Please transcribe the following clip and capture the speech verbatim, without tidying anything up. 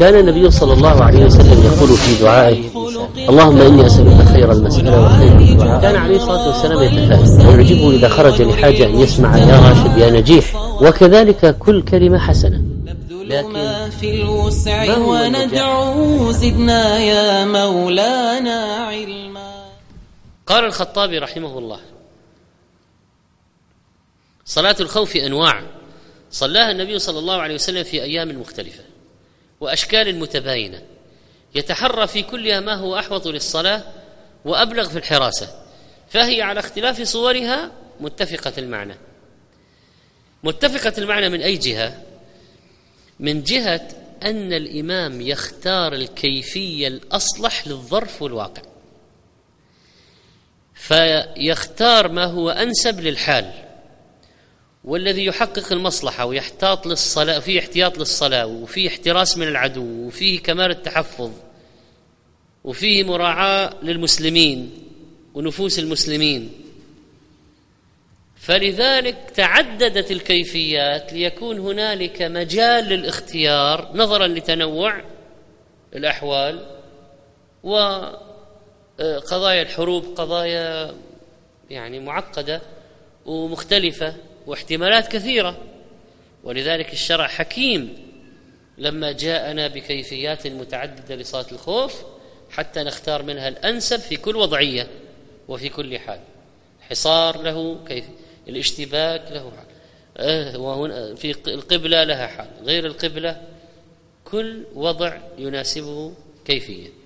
كان النبي صلى الله عليه وسلم يقول في دعائه: اللهم إني أسألك خير المسألة وخير الدعاء. كان عليه الصلاة والسلام يتفائل ويعجبه إذا خرج لحاجة أن يسمع: يا راشد يا نجيح. وكذلك كل كلمة حسنة. لكن في الوسع وندعو زدنا يا مولانا علما. قال الخطابي رحمه الله: صلاة الخوف أنواع صلاها النبي صلى الله عليه وسلم في أيام مختلفة وأشكال متباينة، يتحرى في كلها ما هو أحوط للصلاة وأبلغ في الحراسة، فهي على اختلاف صورها متفقة المعنى. متفقة المعنى من أي جهة؟ من جهة أن الإمام يختار الكيفية الأصلح للظرف والواقع، فيختار ما هو أنسب للحال والذي يحقق المصلحة ويحتاط للصلاة، فيه احتياط للصلاة وفيه احتراس من العدو وفيه كمال التحفظ وفيه مراعاة للمسلمين ونفوس المسلمين. فلذلك تعددت الكيفيات ليكون هنالك مجال للاختيار نظرا لتنوع الأحوال، وقضايا الحروب قضايا يعني معقدة ومختلفة واحتمالات كثيرة، ولذلك الشرع حكيم لما جاءنا بكيفيات متعددة لصلاة الخوف حتى نختار منها الأنسب في كل وضعية وفي كل حال. حصار له كيف، الاشتباك له حال، أه وهنا في القبلة لها حال، غير القبلة كل وضع يناسبه كيفية.